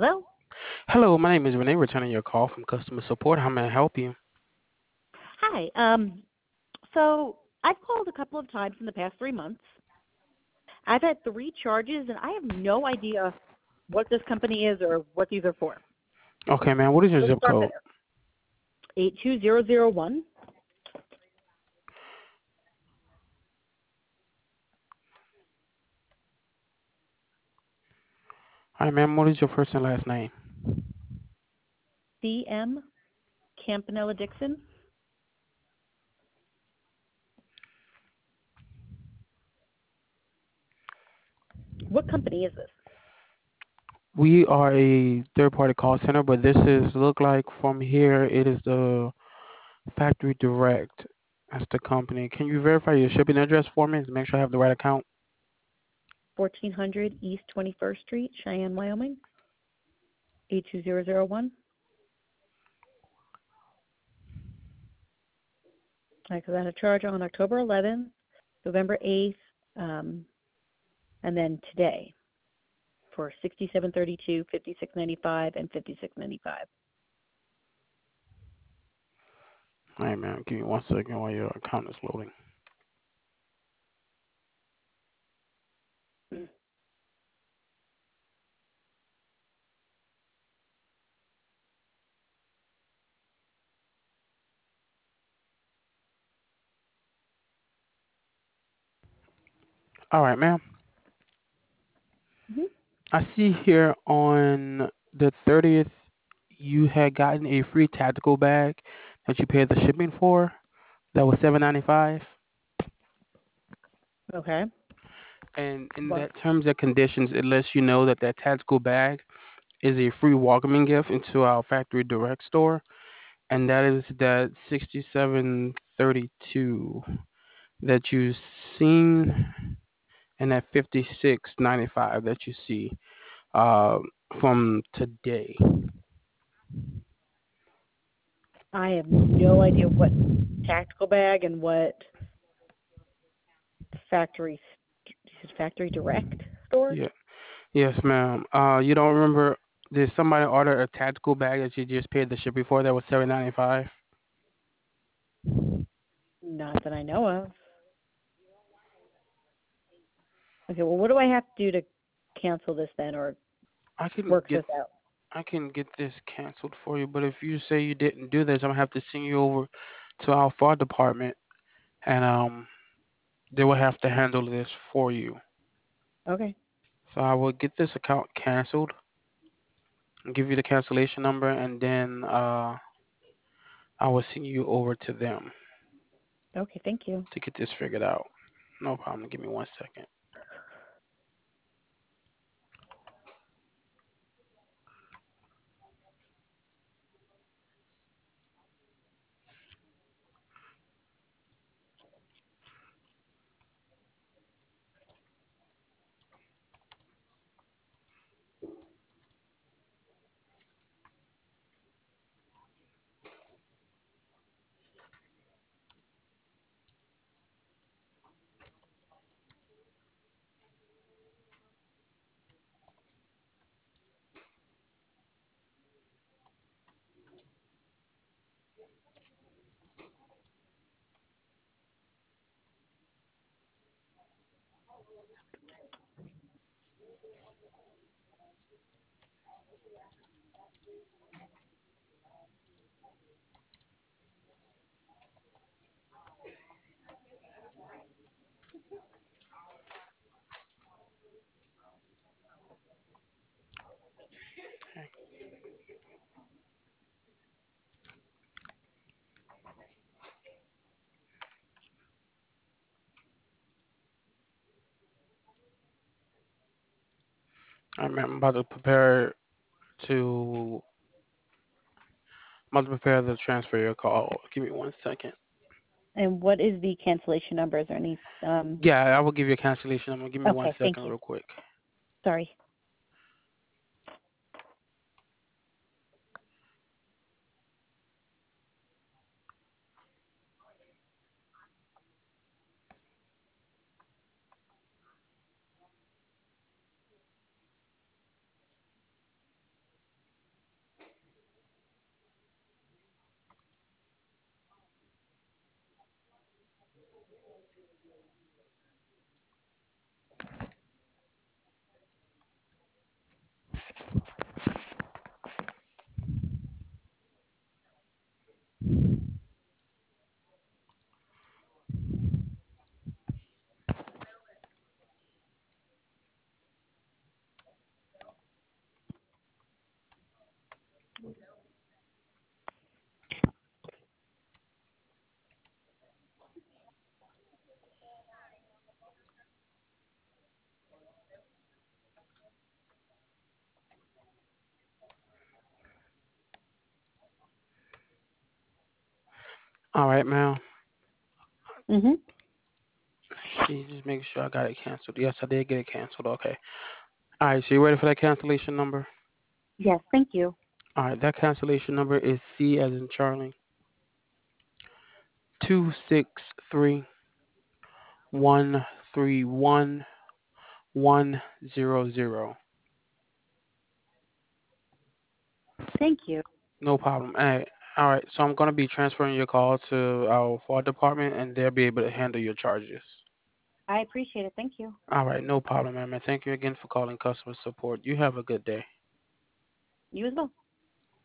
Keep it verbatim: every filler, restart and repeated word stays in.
Hello? Hello, my name is Renee, returning your call from customer support. How may I help you? Hi. Um, so I've called a couple of times in the past three months. I've had three charges, and I have no idea what this company is or what these are for. Okay, man, what is your Let's zip start code? there. eight two zero zero one. Hi, ma'am, what is your first and last name? C M Campanella Dixon. What company is this? We are a third-party call center, but this is look like from here it is the factory direct. That's the company. Can you verify your shipping address for me to make sure I have the right account? fourteen hundred East twenty-first Street, Cheyenne, Wyoming. eight two zero zero one. Because I had a charge on October eleventh, November eighth, um, and then today for sixty-seven thirty-two, fifty-six ninety-five, and fifty-six ninety-five. All right, man, give me one second while your account is loading. All right, ma'am. Mm-hmm. I see here on the thirtieth you had gotten a free tactical bag that you paid the shipping for. That was seven ninety-five. Okay. And in Well, that terms and conditions, it lets you know that that tactical bag is a free welcoming gift into our factory direct store, and that is that sixty-seven thirty-two that you seen, and that fifty-six ninety-five that you see uh, from today. I have no idea what tactical bag and what factory factory direct store. Yeah, yes, ma'am. Uh, you don't remember? Did somebody order a tactical bag that you just paid the shipping for that was seven ninety-five? Not that I know of. Okay. Well, what do I have to do to cancel this then, or I can work get this out? I can get this canceled for you, but if you say you didn't do this, I'm gonna have to send you over to our fraud department, and um, they will have to handle this for you. Okay. So I will get this account canceled, and give you the cancellation number, and then uh, I will send you over to them Okay. Thank you. to get this figured out. No problem. Give me one second. I'm, I'm about to prepare to I'm about to prepare to transfer your call. Give me one second. And what is the cancellation number? Is there any? Um. Yeah, I will give you a cancellation. I'm gonna give me one Okay. Thank second, you. real quick. Sorry. All right, ma'am. Mhm. See, just make sure I got it canceled. Yes, I did get it canceled. Okay. All right, so you ready for that cancellation number? Yes, thank you. All right, that cancellation number is C as in Charlie, two six three one three one one zero zero. Thank you. No problem. Hey, all right, so I'm gonna be transferring your call to our fraud department, and they'll be able to handle your charges. I appreciate it. Thank you. All right, no problem, ma'am. And thank you again for calling customer support. You have a good day. You as well.